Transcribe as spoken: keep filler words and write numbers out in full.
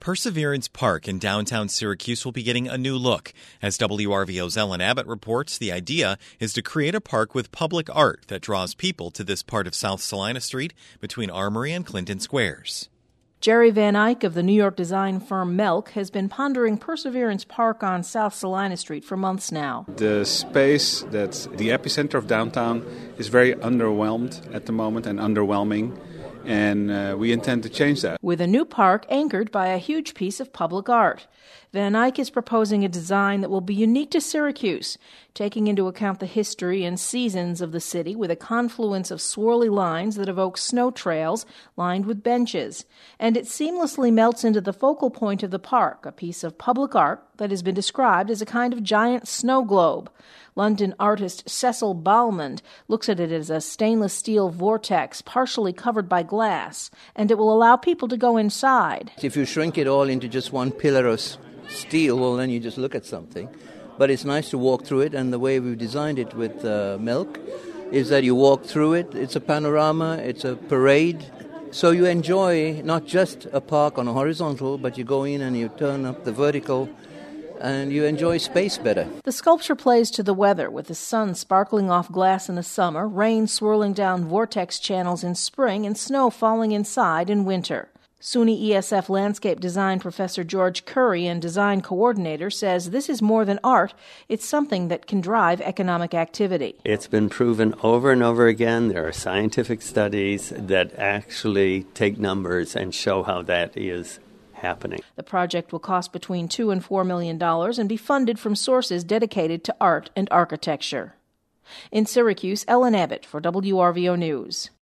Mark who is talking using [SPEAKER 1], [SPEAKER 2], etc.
[SPEAKER 1] Perseverance Park in downtown Syracuse will be getting a new look. As W R V O's Ellen Abbott reports, the idea is to create a park with public art that draws people to this part of South Salina Street between Armory and Clinton Squares.
[SPEAKER 2] Jerry Van Eyck of the New York design firm Melk has been pondering Perseverance Park on South Salina Street for months now.
[SPEAKER 3] The space that's the epicenter of downtown is very underwhelmed at the moment and underwhelming, and uh, we intend to change that.
[SPEAKER 2] With a new park anchored by a huge piece of public art. Van Eyck is proposing a design that will be unique to Syracuse, taking into account the history and seasons of the city with a confluence of swirly lines that evoke snow trails lined with benches. And it seamlessly melts into the focal point of the park, a piece of public art that has been described as a kind of giant snow globe. London artist Cecil Balmond looks at it as a stainless steel vortex partially covered by glass, and it will allow people to go inside.
[SPEAKER 4] If you shrink it all into just one pillar of steel, well, then you just look at something. But it's nice to walk through it, and the way we've designed it with uh, Melk is that you walk through it. It's a panorama, it's a parade. So you enjoy not just a park on a horizontal, but you go in and you turn up the vertical, and you enjoy space better.
[SPEAKER 2] The sculpture plays to the weather, with the sun sparkling off glass in the summer, rain swirling down vortex channels in spring, and snow falling inside in winter. SUNY E S F landscape design professor George Curry and design coordinator says this is more than art, it's something that can drive economic activity.
[SPEAKER 5] It's been proven over and over again. There are scientific studies that actually take numbers and show how that is happening.
[SPEAKER 2] The project will cost between two and four million dollars and be funded from sources dedicated to art and architecture. In Syracuse, Ellen Abbott for W R V O News.